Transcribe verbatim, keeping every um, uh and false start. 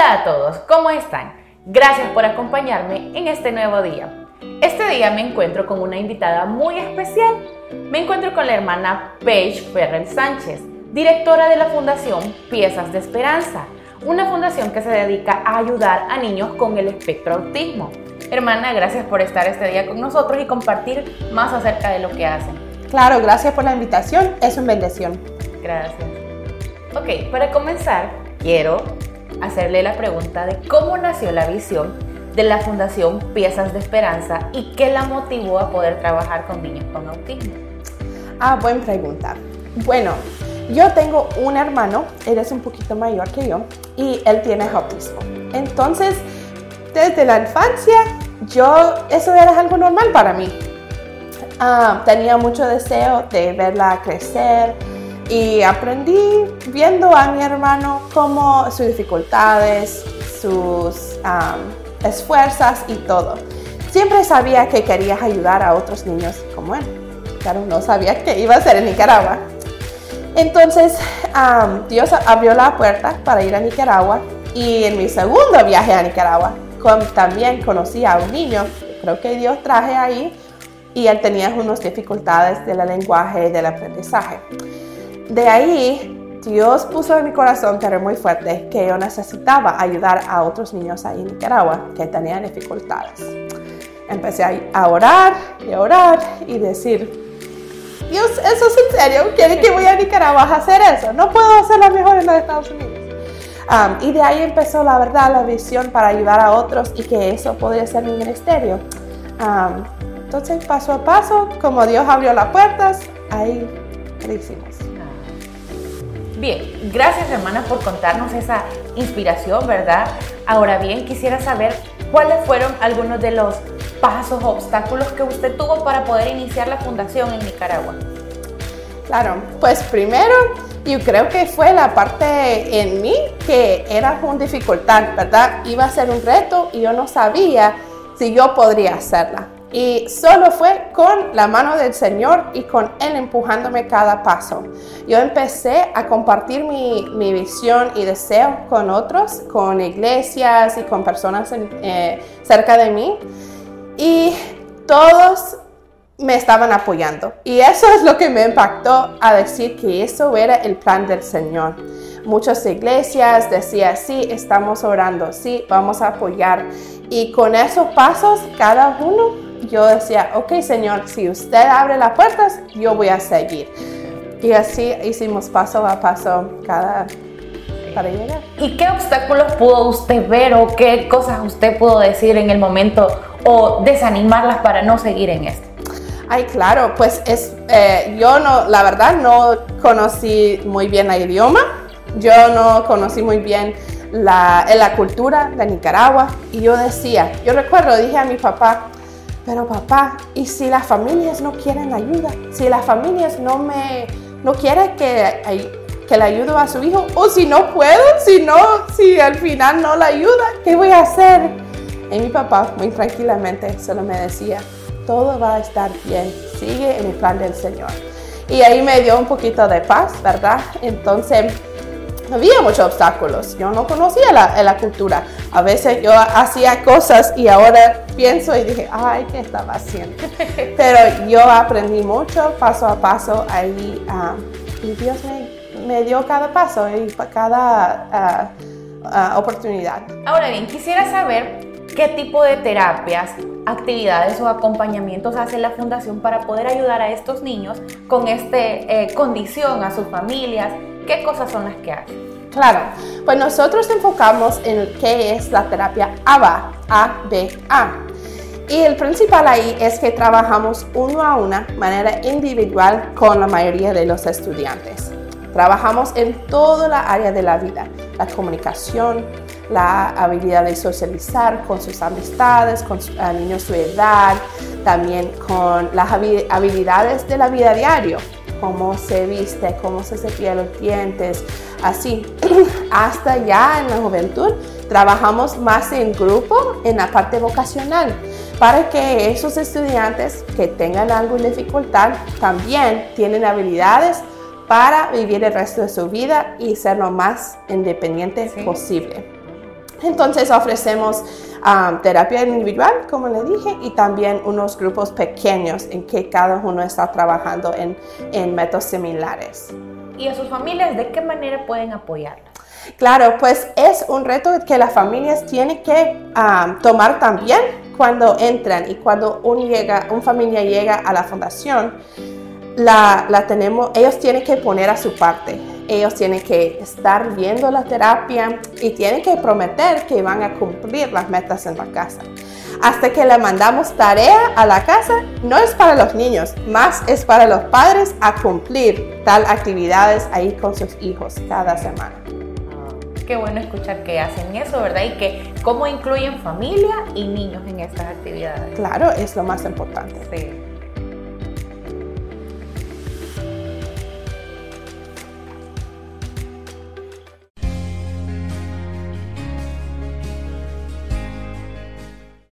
Hola a todos, ¿cómo están? Gracias por acompañarme en este nuevo día. Este día me encuentro con una invitada muy especial. Me encuentro con la hermana Paige Ferrer Sánchez, directora de la Fundación Piezas de Esperanza, una fundación que se dedica a ayudar a niños con el espectro autismo. Hermana, gracias por estar este día con nosotros y compartir más acerca de lo que hacen. Claro, gracias por la invitación, es una bendición. Gracias. Ok, para comenzar, quiero hacerle la pregunta de cómo nació la visión de la Fundación Piezas de Esperanza y qué la motivó a poder trabajar con niños con autismo. Ah, buena pregunta. Bueno, yo tengo un hermano, él es un poquito mayor que yo y él tiene autismo. Entonces, desde la infancia, yo, eso era algo normal para mí. Uh, tenía mucho deseo de verla crecer y aprendí viendo a mi hermano cómo sus dificultades, sus um, esfuerzos y todo. Siempre sabía que quería ayudar a otros niños como él, pero no sabía que iba a ser en Nicaragua. Entonces, um, Dios abrió la puerta para ir a Nicaragua y en mi segundo viaje a Nicaragua con, también conocí a un niño, creo que Dios traje ahí, y él tenía unas dificultades del lenguaje y del aprendizaje. De ahí, Dios puso en mi corazón, pero muy fuerte, que yo necesitaba ayudar a otros niños ahí en Nicaragua que tenían dificultades. Empecé a orar y a orar y decir, Dios, ¿eso es en serio? ¿Quiere que vaya a Nicaragua a hacer eso? No puedo hacerlo mejor en los Estados Unidos. Um, y de ahí empezó la verdad, la visión para ayudar a otros y que eso podría ser mi ministerio. Um, entonces, paso a paso, como Dios abrió las puertas, ahí lo hicimos. Bien, gracias hermana por contarnos esa inspiración, ¿verdad? Ahora bien, quisiera saber cuáles fueron algunos de los pasos o obstáculos que usted tuvo para poder iniciar la fundación en Nicaragua. Claro, pues primero yo creo que fue la parte en mí que era una dificultad, ¿verdad? Iba a ser un reto y yo no sabía si yo podría hacerla. Y solo fue con la mano del Señor y con Él empujándome cada paso. Yo empecé a compartir mi, mi visión y deseo con otros, con iglesias y con personas en, eh, cerca de mí. Y todos me estaban apoyando. Y eso es lo que me impactó a decir que eso era el plan del Señor. Muchas iglesias decían, sí, estamos orando, sí, vamos a apoyar. Y con esos pasos, cada uno, yo decía, ok, Señor, si usted abre las puertas, yo voy a seguir. Y así hicimos paso a paso cada para llegar. ¿Y qué obstáculos pudo usted ver o qué cosas usted pudo decir en el momento o desanimarlas para no seguir en esto? Ay, claro, pues es, eh, yo no, la verdad no conocí muy bien el idioma, yo no conocí muy bien la, la cultura de Nicaragua y yo decía, yo recuerdo, dije a mi papá, pero papá, ¿y si las familias no quieren ayuda? Si las familias no me, no quieren que, que le ayude a su hijo, o si no puedo, si no, si al final no le ayuda, ¿qué voy a hacer? Y mi papá muy tranquilamente solo me decía, todo va a estar bien, sigue en el plan del Señor. Y ahí me dio un poquito de paz, ¿verdad? Entonces, había muchos obstáculos, yo no conocía la, la cultura. A veces yo hacía cosas y ahora pienso y dije, ay, ¿qué estaba haciendo? Pero yo aprendí mucho, paso a paso, ahí, um, y Dios me, me dio cada paso y cada uh, uh, oportunidad. Ahora bien, quisiera saber qué tipo de terapias, actividades o acompañamientos hace la Fundación para poder ayudar a estos niños con esta eh, condición, a sus familias. ¿Qué cosas son las que hacen? Claro, pues nosotros enfocamos en qué es la terapia A B A, A B A. Y el principal ahí es que trabajamos uno a una, manera individual con la mayoría de los estudiantes. Trabajamos en toda la área de la vida, la comunicación, la habilidad de socializar con sus amistades, con sus, uh, niños de su edad, también con las habilidades de la vida diaria, cómo se viste, cómo se cepilla los dientes, así. Hasta ya en la juventud trabajamos más en grupo en la parte vocacional para que esos estudiantes que tengan alguna dificultad también tienen habilidades para vivir el resto de su vida y ser lo más independiente sí. posible. Entonces ofrecemos um, terapia individual, como le dije, y también unos grupos pequeños en que cada uno está trabajando en, en métodos similares. ¿Y a sus familias de qué manera pueden apoyarlas? Claro, pues es un reto que las familias tienen que um, tomar también cuando entran y cuando un, llega, un familia llega a la fundación. La, la tenemos, ellos tienen que poner a su parte. Ellos tienen que estar viendo la terapia y tienen que prometer que van a cumplir las metas en la casa. Hasta que le mandamos tarea a la casa, no es para los niños, más es para los padres a cumplir tal actividades ahí con sus hijos cada semana. Qué bueno escuchar que hacen eso, ¿verdad? Y que cómo incluyen familia y niños en estas actividades. Claro, es lo más importante. Sí.